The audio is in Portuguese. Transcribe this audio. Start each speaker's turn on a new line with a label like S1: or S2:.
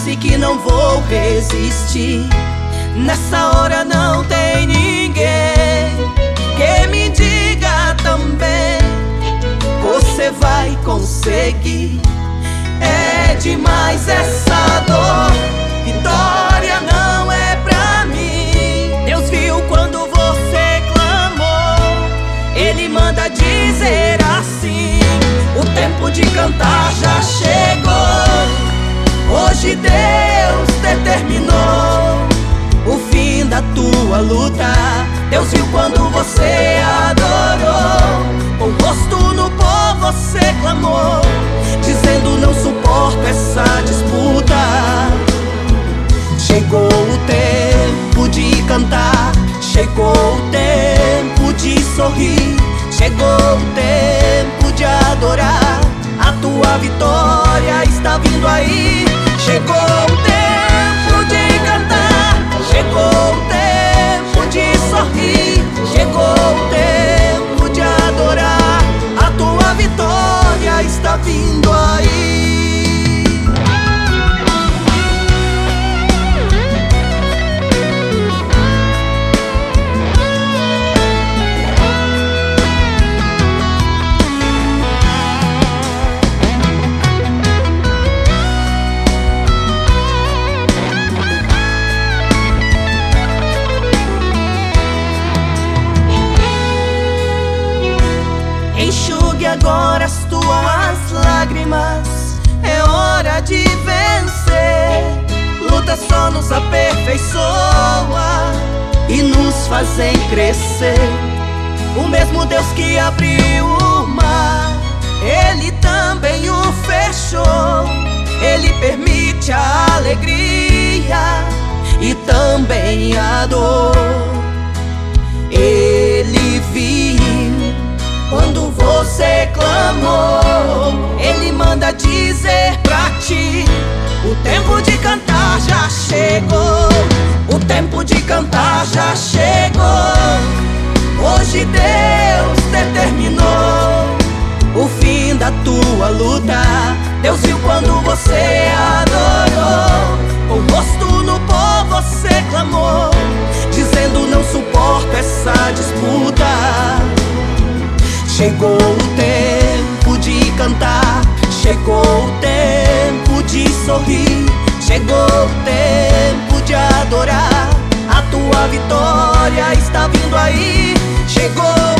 S1: disse que não vou resistir. Nessa hora não tem ninguém que me diga também: você vai conseguir. É demais essa dor, vitória não é pra mim. Deus viu quando você clamou, Ele manda dizer assim: o tempo de cantar já chegou. Hoje Deus determinou o fim da tua luta. Deus viu quando você adorou, com o rosto no pó você clamou, dizendo: não suporto essa disputa. Chegou o tempo de cantar, chegou o tempo de sorrir, chegou o tempo de adorar. A tua vitória está vindo aí. Chegou o tempo de cantar, chegou o tempo de sorrir, chegou o tempo de adorar. A tua vitória está vindo aí. Enxugue agora as tuas lágrimas, é hora de vencer. Luta só nos aperfeiçoa e nos fazem crescer. O mesmo Deus que abriu o mar, Ele também o fechou. Ele permite a alegria e também a dor. Ele viu quando você clamou, Ele manda dizer pra ti: o tempo de cantar já chegou. O tempo de cantar já chegou. Hoje Deus determinou o fim da tua luta. Deus viu quando você adorou, com o rosto no pó você clamou, dizendo: não suporto essa disputa. Chegou o tempo de cantar, chegou o tempo de sorrir, chegou o tempo de adorar. A tua vitória está vindo aí. Chegou